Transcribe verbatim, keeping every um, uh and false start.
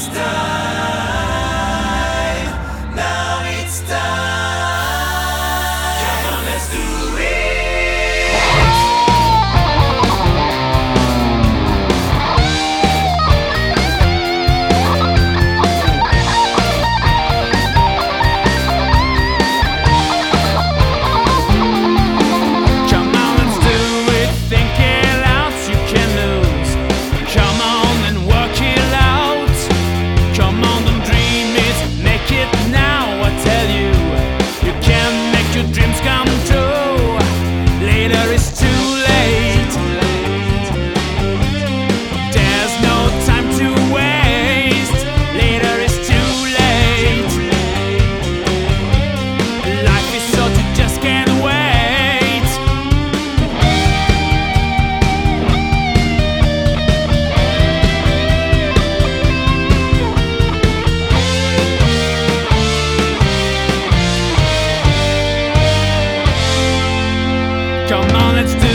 it's time. Now it's time. Come on, let's do it. Come on, let's do it. Think it out, you can lose. Come on and work it out. Come on, don't dream it, make it now. I tell you, you can make your dreams come true. Later is too late. There's no time to waste. Later is too late. Life is short, you just can't wait. Come on, let's do